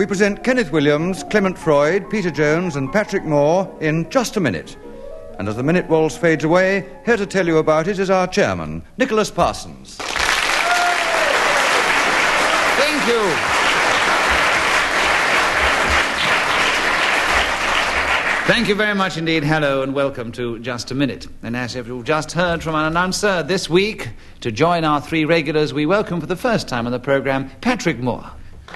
present Kenneth Williams, Clement Freud, Peter Jones and Patrick Moore in Just a Minute. And as the minute waltz fades away, here to tell you about it is our chairman, Nicholas Parsons. Thank you. Thank you very much indeed. Hello and welcome to Just a Minute. And as you've just heard from our announcer, this week, to join our three regulars, we welcome for the first time on the programme, Patrick Moore.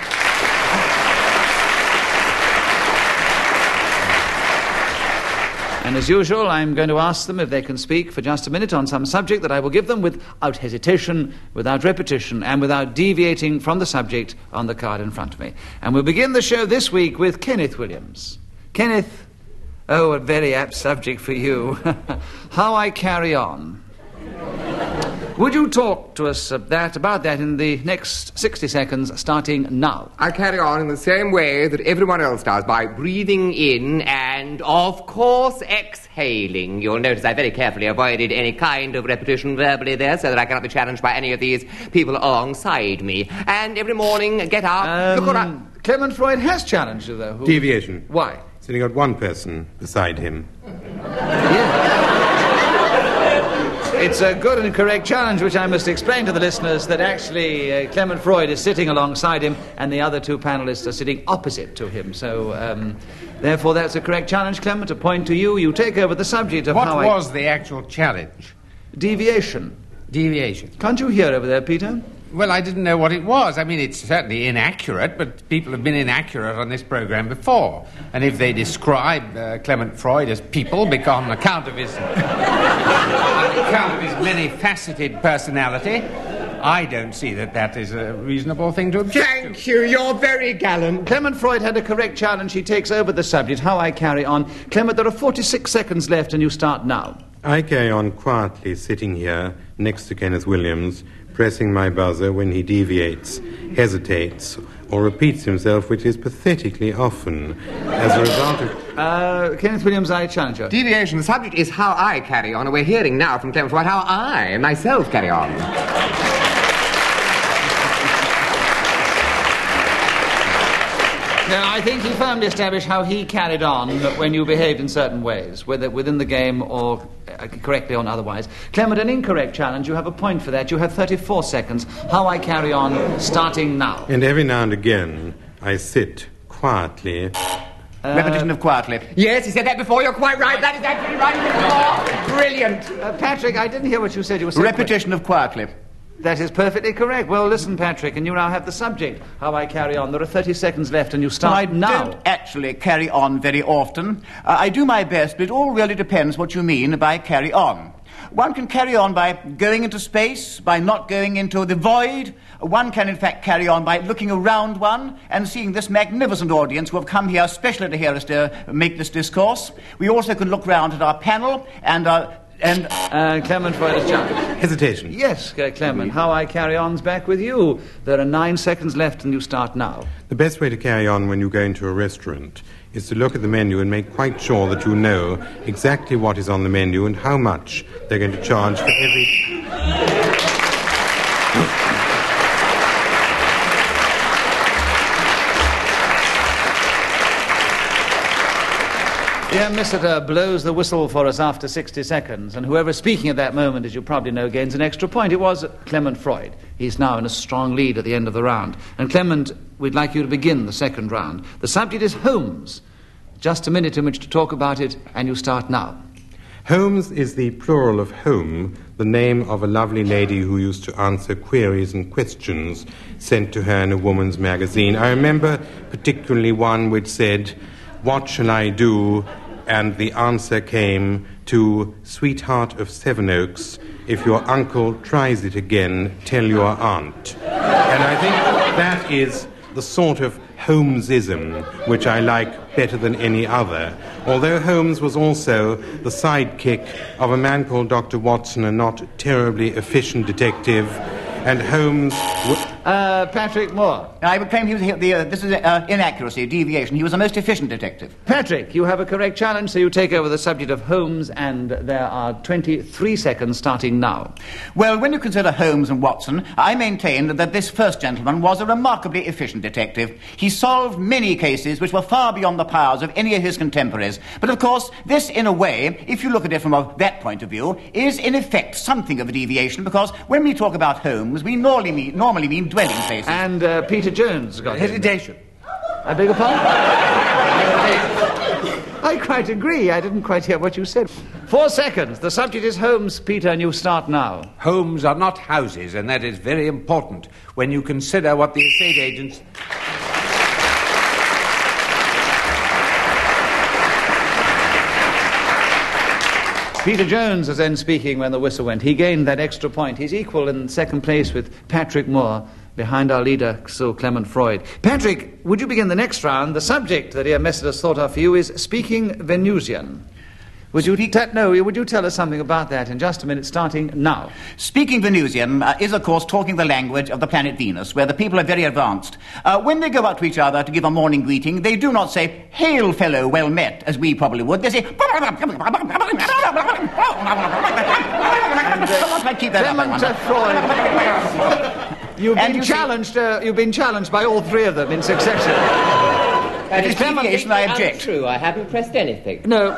And as usual, I'm going to ask them if they can speak for just a minute on some subject that I will give them without hesitation, without repetition, and without deviating from the subject on the card in front of me. And we'll begin the show this week with Kenneth Williams. Kenneth, oh, a very apt subject for you. How I carry on. Would you talk to us about that in the next 60 seconds, starting now? I carry on in the same way that everyone else does, by breathing in and, of course, exhaling. You'll notice I very carefully avoided any kind of repetition verbally there, so that I cannot be challenged by any of these people alongside me. And every morning, get up, look around. Clement Freud has challenged you, though. Deviation. Why? Sitting at one person beside him. Yeah. It's a good and correct challenge, which I must explain to the listeners that actually Clement Freud is sitting alongside him and the other two panellists are sitting opposite to him. So, therefore, that's a correct challenge, Clement. A point to you. You take over the subject of What was the actual challenge? Deviation. Deviation. Can't you hear over there, Peter? Well, I didn't know what it was. I mean, it's certainly inaccurate, but people have been inaccurate on this program before. And if they describe Clement Freud as people on account of his many-faceted personality, I don't see that is a reasonable thing to object to. Thank you, you're very gallant. Clement Freud had a correct challenge. He takes over the subject. How I carry on. Clement, there are 46 seconds left and you start now. I carry on quietly sitting here next to Kenneth Williams, pressing my buzzer when he deviates, hesitates, or repeats himself, which is pathetically often, as a result of... Kenneth Williams, I challenge you. Deviation. The subject is how I carry on, and we're hearing now from Clement Freud how I myself carry on. Now, I think he firmly established how he carried on when you behaved in certain ways, whether within the game or correctly or otherwise. Clement, an incorrect challenge. You have a point for that. You have 34 seconds. How I carry on, starting now. And every now and again, I sit quietly. Repetition of quietly. Yes, he said that before. You're quite right. That is absolutely right. Brilliant. Patrick, I didn't hear what you said. You were saying repetition of quietly. That is perfectly correct. Well, listen, Patrick, and you now have the subject, how I carry on. There are 30 seconds left, and you start now. I don't actually carry on very often. I do my best, but it all really depends what you mean by carry on. One can carry on by going into space, by not going into the void. One can, in fact, carry on by looking around one and seeing this magnificent audience who have come here especially to hear us make this discourse. We also can look round at our panel and Clement Freud is challenged. Hesitation. Yes, Clement, how I carry on's back with you. There are 9 seconds left and you start now. The best way to carry on when you go into a restaurant is to look at the menu and make quite sure that you know exactly what is on the menu and how much they're going to charge for every... Dear Mr. blows the whistle for us after 60 seconds, and whoever's speaking at that moment, as you probably know, gains an extra point. It was Clement Freud. He's now in a strong lead at the end of the round. And Clement, we'd like you to begin the second round. The subject is homes. Just a minute in which to talk about it, and you start now. Holmes is the plural of home, the name of a lovely lady who used to answer queries and questions sent to her in a woman's magazine. I remember particularly one which said, "What shall I do?" And the answer came to "Sweetheart of Sevenoaks, if your uncle tries it again, tell your aunt." And I think that is the sort of Holmesism which I like better than any other. Although Holmes was also the sidekick of a man called Dr. Watson, a not terribly efficient detective, And Holmes... Patrick Moore. I would claim he was this is inaccuracy, deviation. He was a most efficient detective. Patrick, you have a correct challenge, so you take over the subject of Holmes, and there are 23 seconds starting now. Well, when you consider Holmes and Watson, I maintain that this first gentleman was a remarkably efficient detective. He solved many cases which were far beyond the powers of any of his contemporaries. But of course, this, in a way, if you look at it from that point of view, is in effect something of a deviation, because when we talk about Holmes, we normally mean dwelling places. And Peter Jones got Hesitation. I beg your pardon? I quite agree. I didn't quite hear what you said. 4 seconds. The subject is Holmes, Peter, and you start now. Homes are not houses, and that is very important when you consider what the estate agents... Peter Jones was then speaking when the whistle went. He gained that extra point. He's equal in second place with Patrick Moore, behind our leader, Sir Clement Freud. Patrick, would you begin the next round? The subject that Ian Messer has thought of for you is speaking Venusian. Would you tell us something about that in just a minute, starting now? Speaking Venusian is, of course, talking the language of the planet Venus, where the people are very advanced. When they go out to each other to give a morning greeting, they do not say, "Hail, fellow, well met," as we probably would. They say... Keep that Clement Freud. You've been challenged by all three of them in succession. It is deviation, I object. True, I haven't pressed anything. No.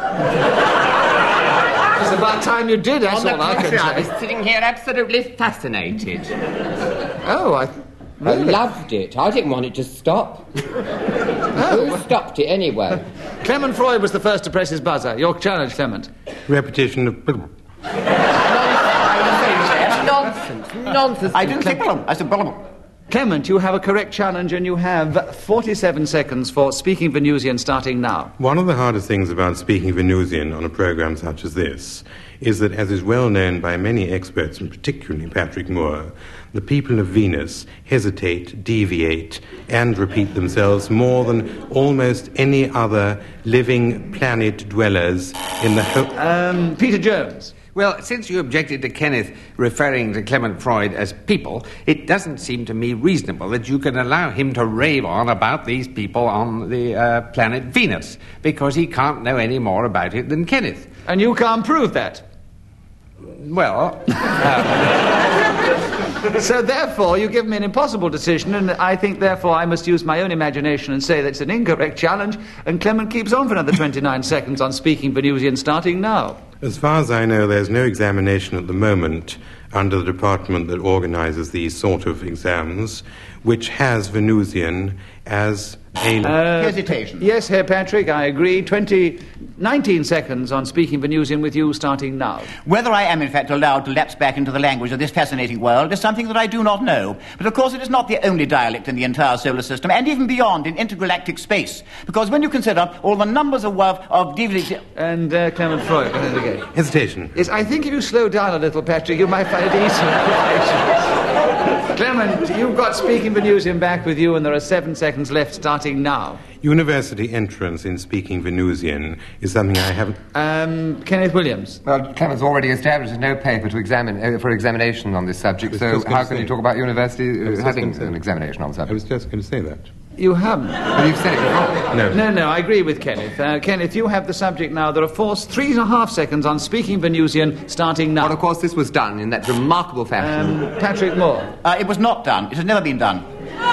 It's about time you did, that's all I can say. I was sitting here absolutely fascinated. Oh, I loved it. I didn't want it to stop. Who stopped it anyway? Clement Freud was the first to press his buzzer. Your challenge, Clement. Repetition of... Nonsense. I didn't say problem. I said problem. Clement, you have a correct challenge, and you have 47 seconds for speaking Venusian, starting now. One of the hardest things about speaking Venusian on a program such as this is that, as is well known by many experts, and particularly Patrick Moore, the people of Venus hesitate, deviate, and repeat themselves more than almost any other living planet dwellers in the whole... Peter Jones. Well, since you objected to Kenneth referring to Clement Freud as people, it doesn't seem to me reasonable that you can allow him to rave on about these people on the planet Venus, because he can't know any more about it than Kenneth. And you can't prove that? Well... So therefore, you give me an impossible decision, and I think, therefore, I must use my own imagination and say that it's an incorrect challenge, and Clement keeps on for another 29 seconds on speaking Venusian, starting now. As far as I know, there's no examination at the moment under the department that organizes these sort of exams, which has Venusian as a... hesitation. Yes, Herr Patrick, I agree. 19 seconds on speaking Venusian with you, starting now. Whether I am, in fact, allowed to lapse back into the language of this fascinating world is something that I do not know. But, of course, it is not the only dialect in the entire solar system, and even beyond in intergalactic space. Because when you consider all the numbers of And Clement Freud, again. Hesitation. Yes, I think if you slow down a little, Patrick, you might find it easier. Clement, you've got speaking Venusian back with you, and there are 7 seconds left, starting now. University entrance in speaking Venusian is something I haven't... Kenneth Williams. Well, Clement's already established there's no paper to for examination on this subject, so how can you talk about university having an examination on the subject? I was just going to say that. You haven't. Well, you've said it before. No, I agree with Kenneth. Kenneth, you have the subject now. There are 3.5 seconds on speaking Venusian, starting now. Well, of course, this was done in that remarkable fashion. Patrick Moore. It was not done. It has never been done.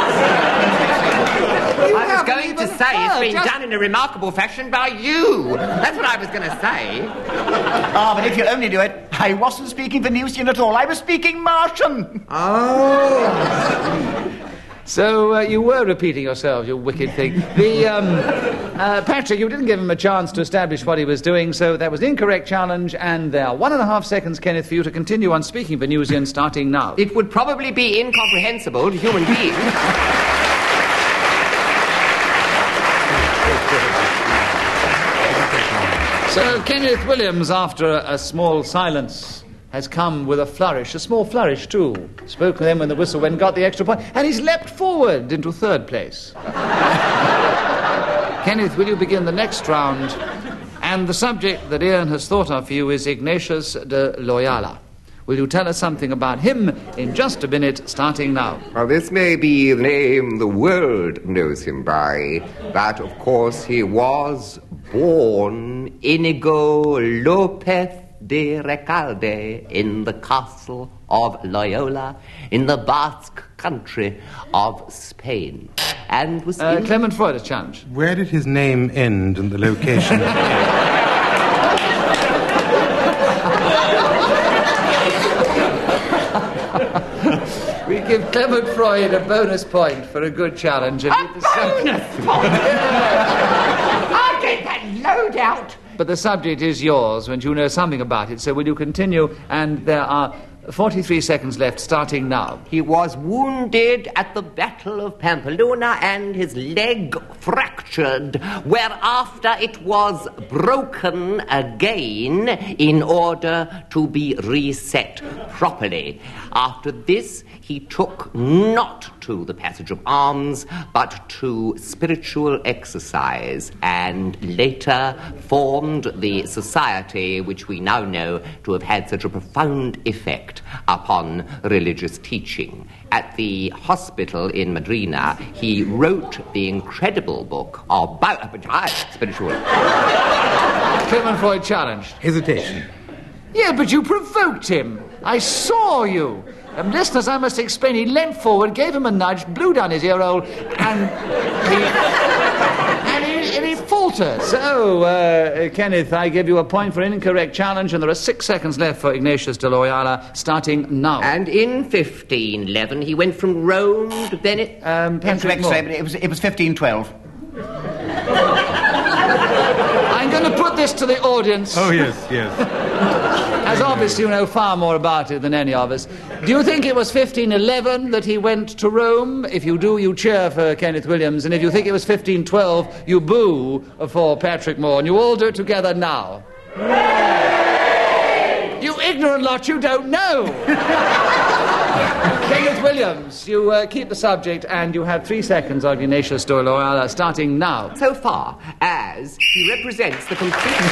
I was going to say it's been done in a remarkable fashion by you. That's what I was going to say. But if you only do it, I wasn't speaking Venusian at all. I was speaking Martian. Oh. So you were repeating yourself, you wicked thing. Patrick, you didn't give him a chance to establish what he was doing, so that was an incorrect challenge, and there are 1.5 seconds, Kenneth, for you to continue on speaking Venusian, starting now. It would probably be incomprehensible to human beings. So Kenneth Williams, after a small silence, has come with a flourish, a small flourish too. Spoke to them when the whistle went, got the extra point, and he's leapt forward into 3rd place. Kenneth, will you begin the next round? And the subject that Ian has thought of for you is Ignatius de Loyola. Will you tell us something about him in just a minute, starting now? Well, this may be the name the world knows him by, but of course he was born Inigo Lopez de Recalde in the castle of Loyola in the Basque country of Spain, and was Clement Freud, a challenge. Where did his name end and the location? We give Clement Freud a bonus point for a good challenge. And bonus point? I'll get that load out. But the subject is yours, and you know something about it, so will you continue? And there are 43 seconds left, starting now. He was wounded at the Battle of Pampeluna and his leg fractured, whereafter it was broken again in order to be reset properly. After this, he took not to the passage of arms, but to spiritual exercise, and later formed the society which we now know to have had such a profound effect upon religious teaching. At the hospital in Madrina, he wrote the incredible book of spiritual. Clement Freud challenged. Hesitation. Yeah, but you provoked him. I saw you. Listeners, I must explain, he leant forward, gave him a nudge, blew down his ear hole, and he faltered. So, Kenneth, I give you a point for an incorrect challenge, and there are 6 seconds left for Ignatius de Loyola, starting now. And in 1511, he went from Rome to Venice. Incorrect, sir, but it was 1512. I'm going to put this to the audience. Oh, yes. As obviously you know far more about it than any of us. Do you think it was 1511 that he went to Rome? If you do, you cheer for Kenneth Williams. And if you think it was 1512, you boo for Patrick Moore. And you all do it together now. You ignorant lot, you don't know. Kenneth Williams, you keep the subject, and you have 3 seconds on Ignatius de Loyola, starting now. So far as he represents the complete...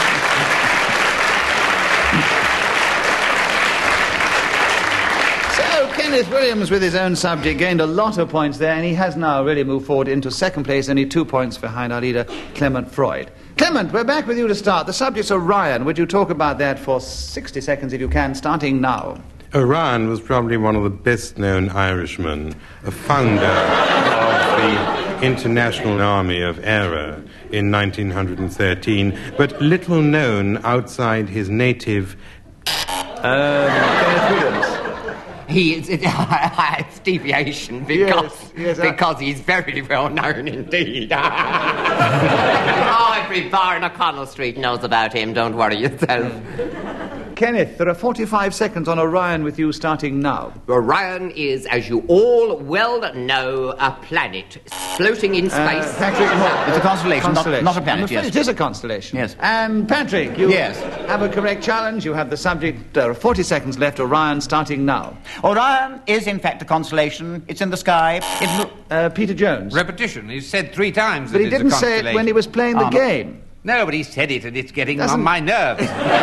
Kenneth Williams, with his own subject, gained a lot of points there, and he has now really moved forward into second place, only 2 points behind our leader, Clement Freud. Clement, we're back with you to start. The subject's Orion. Would you talk about that for 60 seconds, if you can, starting now? Orion was probably one of the best-known Irishmen, a founder of the International Army of Error in 1913, but little known outside his native... Kenneth Williams. It's deviation because he's very well known indeed. Every bar in O'Connell Street knows about him, don't worry yourself. Kenneth, there are 45 seconds on Orion with you starting now. Orion is, as you all well know, a planet floating in space. Patrick, it's a constellation, not a planet, yes. It is a constellation. Yes. And Patrick, you have a correct challenge. You have the subject. There are 40 seconds left. Orion starting now. Orion is, in fact, a constellation. It's in the sky. Peter Jones. Repetition. He said 3 times but he didn't say it when he was playing the game. No, but he said it, and it's getting on my nerves.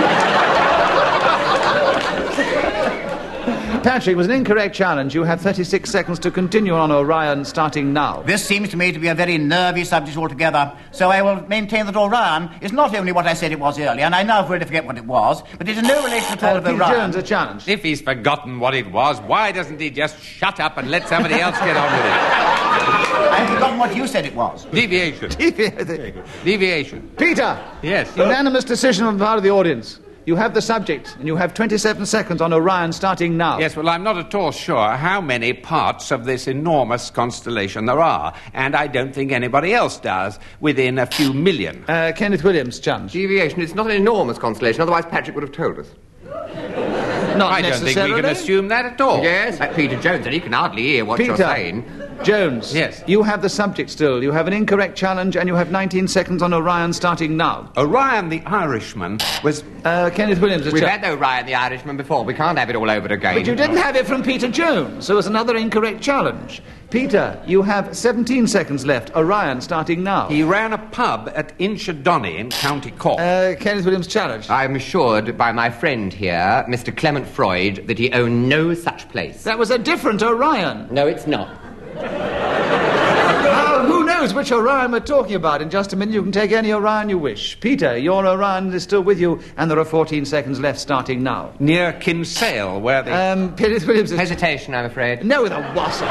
Patrick, it was an incorrect challenge. You have 36 seconds to continue on Orion, starting now. This seems to me to be a very nervy subject altogether, so I will maintain that Orion is not only what I said it was earlier, and I now really forget what it was, but it is no relation at all to Peter Orion. Jones, a challenge. If he's forgotten what it was, why doesn't he just shut up and let somebody else get on with it? I've forgotten what you said it was. Deviation. Deviation. Peter! Yes? Unanimous decision on the part of the audience. You have the subject, and you have 27 seconds on Orion, starting now. Yes, well, I'm not at all sure how many parts of this enormous constellation there are, and I don't think anybody else does, within a few million. Kenneth Williams, challenge. Deviation. It's not an enormous constellation, otherwise Patrick would have told us. Not I don't think we can assume that at all. Yes, Peter Jones, and he can hardly hear what you're saying. Jones. Yes. You have the subject still. You have an incorrect challenge, and you have 19 seconds on Orion starting now. Orion the Irishman was... Kenneth Williams. We've had Orion the Irishman before. We can't have it all over again. But you didn't have it from Peter Jones, so it's another incorrect challenge. Peter, you have 17 seconds left. Orion starting now. He ran a pub at Inchydoney in County Cork. Kenneth Williams challenge. I'm assured by my friend here, Mr. Clement Freud, that he owned no such place. That was a different Orion. No, it's not. Who knows which Orion we're talking about? In just a minute you can take any Orion you wish. Peter, your Orion is still with you, and there are 14 seconds left starting now. Near Kinsale, where the... Kenneth Williams is... Hesitation, I'm afraid. No, there wasn't.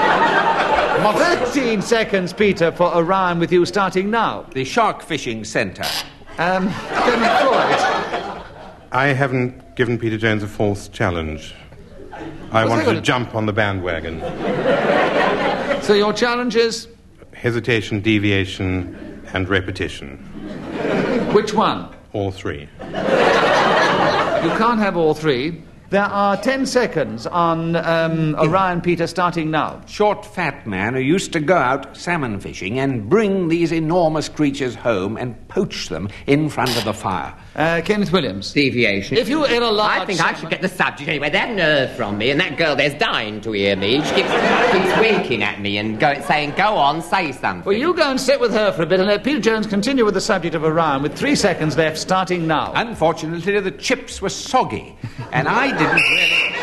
13 seconds, Peter, for Orion with you starting now. The shark fishing centre. Clement Freud. I haven't given Peter Jones a false challenge. I wanted to jump on the bandwagon. So your challenge is? Hesitation, deviation, and repetition. Which one? All three. You can't have all three. There are 10 seconds on Orion, Peter, starting now. Short, fat man who used to go out salmon fishing and bring these enormous creatures home and poach them in front of the fire. Kenneth Williams. Deviation. If you in a large... I think I should get the subject anyway. They have nerve from me, and that girl there's dying to hear me. She keeps winking at me and saying, go on, say something. Well, you go and sit with her for a bit and let Peter Jones continue with the subject of Orion with 3 seconds left, starting now. Unfortunately, the chips were soggy, and I didn't really...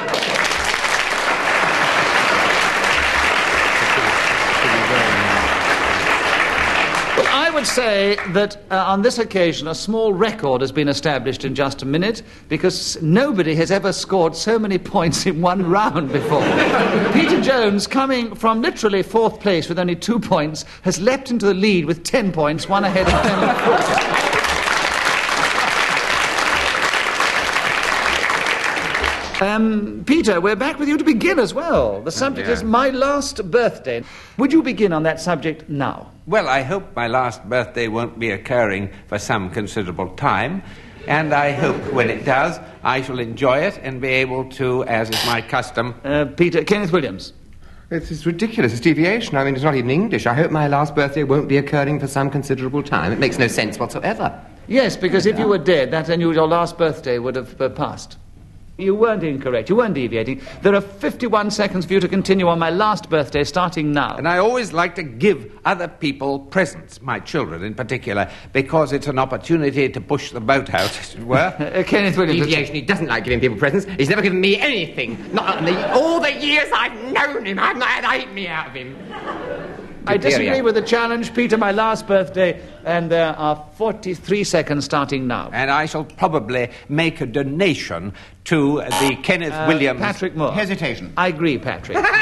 I would say that on this occasion a small record has been established in just a minute because nobody has ever scored so many points in one round before. Peter Jones, coming from literally 4th place with only 2 points, has leapt into the lead with 10 points, one ahead of Clement Freud. Peter, we're back with you to begin as well. The subject is my last birthday. Would you begin on that subject now? Well, I hope my last birthday won't be occurring for some considerable time, and I hope when it does, I shall enjoy it and be able to, as is my custom... Peter, Kenneth Williams. It's ridiculous. It's deviation. I mean, it's not even English. I hope my last birthday won't be occurring for some considerable time. It makes no sense whatsoever. Yes, because if you were dead, then your last birthday would have passed. You weren't incorrect. You weren't deviating. There are 51 seconds for you to continue on my last birthday, starting now. And I always like to give other people presents, my children in particular, because it's an opportunity to push the boat out, as it were. Kenneth Williams. Deviation. He doesn't like giving people presents. He's never given me anything. Not in all the years I've known him. I've not had 8 out of him. I disagree with the challenge, Peter, my last birthday, and there are 43 seconds starting now. And I shall probably make a donation to the Kenneth Williams... Patrick Moore. Hesitation. I agree, Patrick. There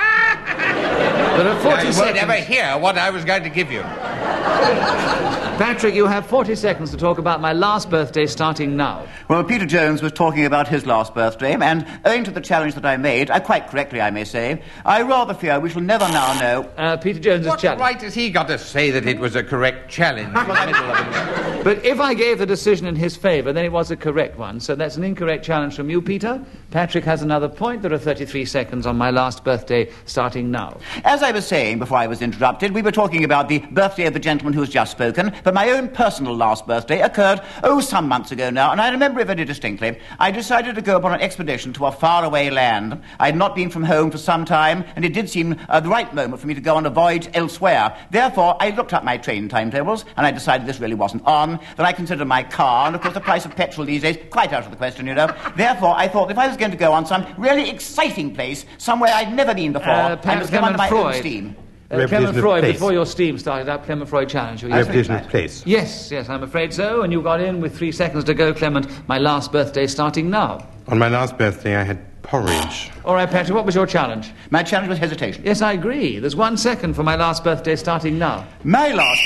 are 40 You seconds. won't ever hear what I was going to give you. Patrick, you have 40 seconds to talk about my last birthday, starting now. Well, Peter Jones was talking about his last birthday, and owing to the challenge that I made, quite correctly I may say, I rather fear we shall never now know... Peter Jones's What challenge. right has he got to say that it was a correct challenge in the middle of it? But if I gave the decision in his favour, then it was a correct one. So that's an incorrect challenge from you, Peter. Patrick has another point. There are 33 seconds on my last birthday, starting now. As I was saying before I was interrupted, we were talking about the birthday of the gentleman who has just spoken, but my own personal last birthday occurred, some months ago now, and I remember it very distinctly. I decided to go upon an expedition to a faraway land. I had not been from home for some time, and it did seem the right moment for me to go on a voyage elsewhere. Therefore, I looked up my train timetables, and I decided this really wasn't on. Then I considered my car, and of course the price of petrol these days, quite out of the question, you know. Therefore, I thought if I was going to go on some really exciting place, somewhere I'd never been before, I must go under my own steam. Clement Freud, before your steam started up, Clement Freud challenge you. Repetition of place. Yes, I'm afraid so, and you got in with 3 seconds to go, Clement. My last birthday starting now. On my last birthday, I had porridge. All right, Patrick, what was your challenge? My challenge was hesitation. Yes, I agree. There's 1 second for my last birthday starting now. My last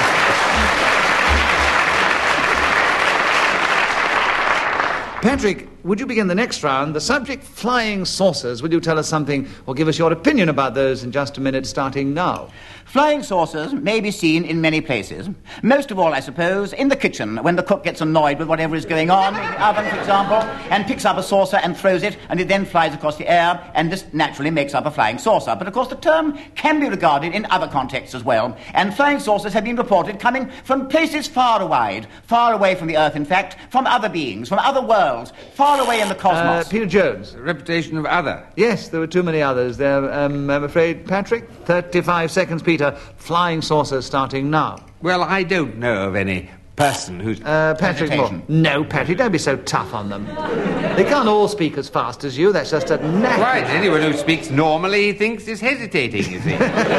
Patrick, would you begin the next round? The subject, flying saucers. Will you tell us something or give us your opinion about those in just a minute, starting now? Flying saucers may be seen in many places. Most of all, I suppose, in the kitchen, when the cook gets annoyed with whatever is going on, in the oven, for example, and picks up a saucer and throws it, and it then flies across the air, and this naturally makes up a flying saucer. But, of course, the term can be regarded in other contexts as well, and flying saucers have been reported coming from places far away from the Earth, in fact, from other beings, from other worlds, far away in the cosmos. Peter Jones. The reputation of other. Yes, there were too many others there, I'm afraid. Patrick, 35 seconds, Peter. Flying saucers starting now. Well, I don't know of any person who's... Patrick Moore. No, Patrick, don't be so tough on them. They can't all speak as fast as you. That's just a knack. Right, anyone who speaks normally thinks is hesitating, you see.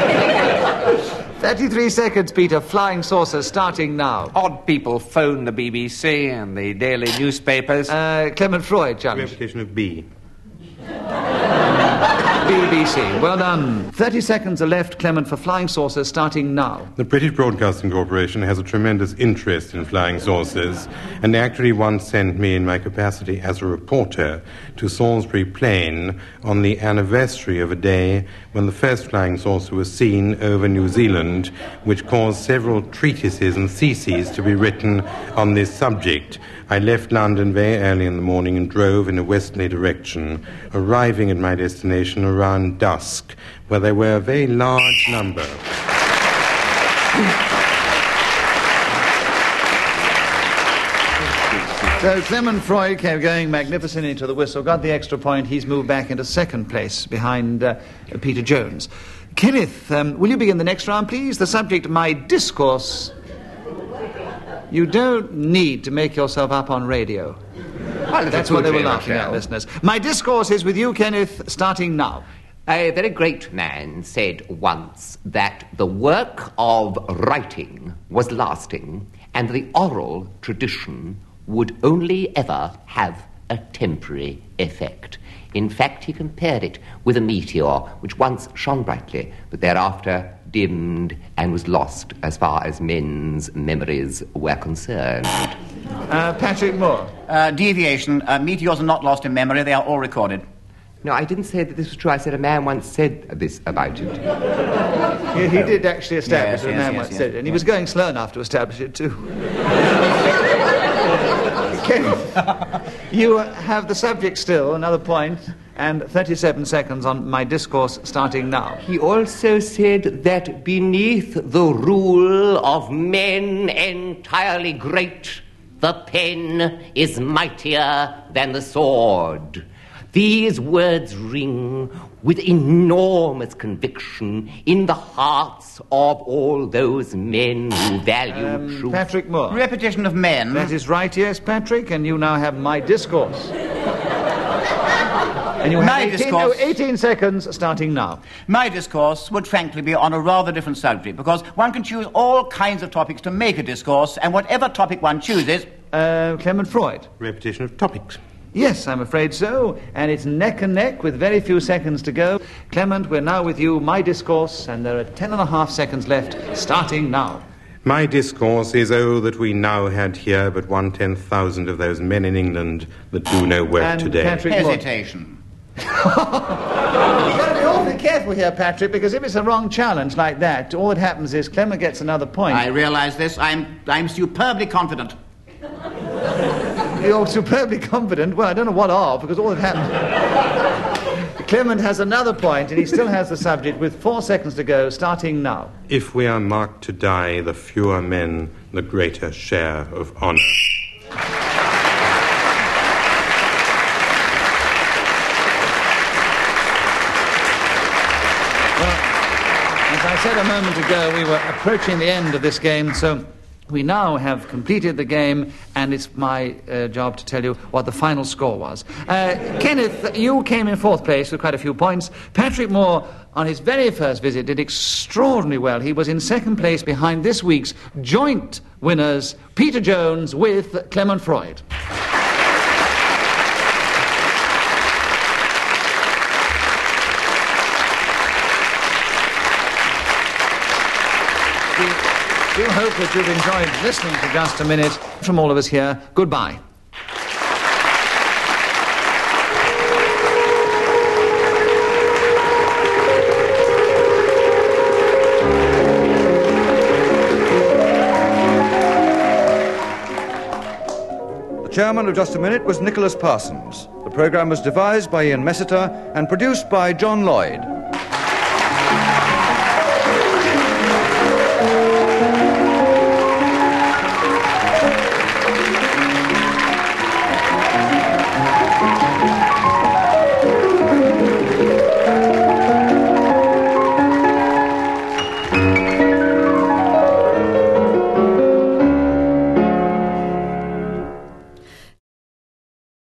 33 seconds, Peter. Flying saucers starting now. Odd people phone the BBC and the daily newspapers. Clement Freud, challenge. Reputation of B. BBC. Well done. 30 seconds are left, Clement, for flying saucers starting now. The British Broadcasting Corporation has a tremendous interest in flying saucers, and they actually once sent me in my capacity as a reporter to Salisbury Plain on the anniversary of a day when the first flying saucer was seen over New Zealand, which caused several treatises and theses to be written on this subject. I left London very early in the morning and drove in a westerly direction, arriving at my destination around dusk, where there were a very large number. So Clement Freud came going magnificently to the whistle, got the extra point. He's moved back into second place behind Peter Jones. Kenneth, will you begin the next round, please? The subject, my discourse. You don't need to make yourself up on radio. Well, that's what they were laughing at, listeners. My discourse is with you, Kenneth, starting now. A very great man said once that the work of writing was lasting and the oral tradition would only ever have a temporary effect. In fact, he compared it with a meteor which once shone brightly, but thereafter dimmed and was lost as far as men's memories were concerned. Patrick Moore. Deviation. Meteors are not lost in memory, they are all recorded. No, I didn't say that this was true. I said a man once said this about it. Yeah, he did actually establish it. A man once said it, and he was going slow enough to establish it too. You have the subject still, another point, and 37 seconds on my discourse starting now. He also said that beneath the rule of men entirely great, the pen is mightier than the sword. These words ring with enormous conviction in the hearts of all those men who value truth. Patrick Moore. Repetition of men. That is right, yes, Patrick, and you now have my discourse. And you have 18 seconds starting now. My discourse would frankly be on a rather different subject, because one can choose all kinds of topics to make a discourse, and whatever topic one chooses... Clement Freud. Repetition of topics. Yes, I'm afraid so, and it's neck and neck with very few seconds to go. Clement, we're now with you, my discourse, and there are 10.5 seconds left, starting now. My discourse is, oh, that we now had here but 1/10,000 of those men in England that do no work and today. Patrick Hesitation. You've got to be awfully careful here, Patrick, because if it's a wrong challenge like that, all that happens is Clement gets another point. I realise this. I'm superbly confident. You're superbly confident. Well, I don't know what of, because all that happened... Clement has another point, and he still has the subject with 4 seconds to go, starting now. If we are marked to die, the fewer men, the greater share of honour. Well, as I said a moment ago, we were approaching the end of this game, so... We now have completed the game, and it's my job to tell you what the final score was. Kenneth, you came in 4th place with quite a few points. Patrick Moore, on his very first visit, did extraordinarily well. He was in 2nd place behind this week's joint winners, Peter Jones with Clement Freud. We do hope that you've enjoyed listening to Just a Minute. From all of us here, goodbye. chairman of Just a Minute was Nicholas Parsons. The programme was devised by Ian Messiter and produced by John Lloyd.